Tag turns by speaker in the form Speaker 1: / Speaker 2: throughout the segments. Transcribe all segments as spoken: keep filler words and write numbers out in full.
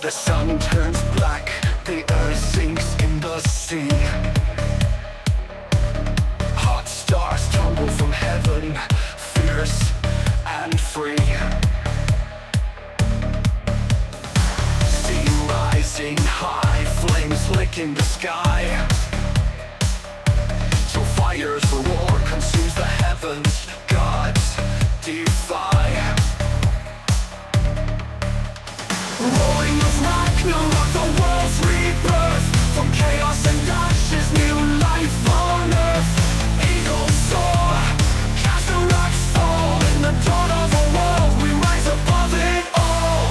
Speaker 1: The sun turns black, the earth sinks in the sea. Hot stars tumble from heaven, fierce and free. Steam rising high, flames licking the sky. So fire's roar consumes the heavens, gods defy. Rolling of Ragnarok, the world's rebirth. From chaos and ashes, new life on earth. Eagles soar, cataracts fall. In the dawn of a world, we rise above it all.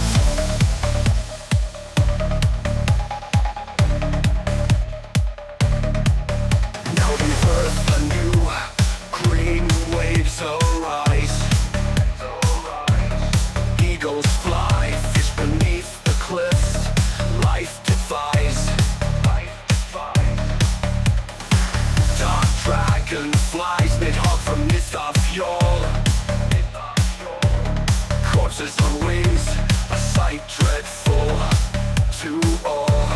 Speaker 1: Now the earth anew, green waves arise. Eagles fly, fish beneath the cliffs. Life defies. Dark dragon flies mid-hog from Nithafjord. Corpses on wings, a sight dreadful to all.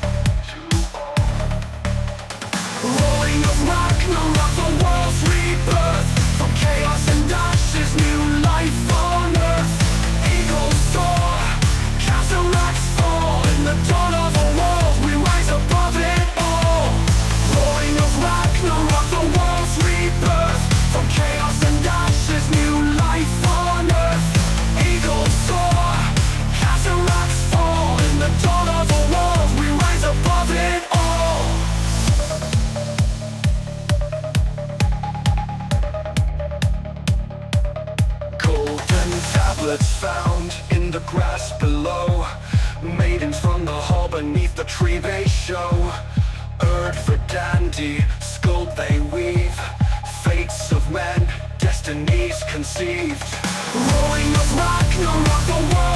Speaker 1: Rolling of Ragnarok, the world's rebirth. From chaos and ashes, new life on earth. Eagles soar, cataracts fall. In the dawn of a world, we rise above it all. Rolling of Ragnarok, the world's rebirth. From chaos and ashes, new life on earth. Eagles soar, cataracts fall. In the dawn of a world, we rise above it all. Golden tablets found in the grass below. Maidens from the hall beneath the tree they show. Erd for dandy, sculpt they weave. Fates of men, destinies conceived. Rolling of Ragnarok, the world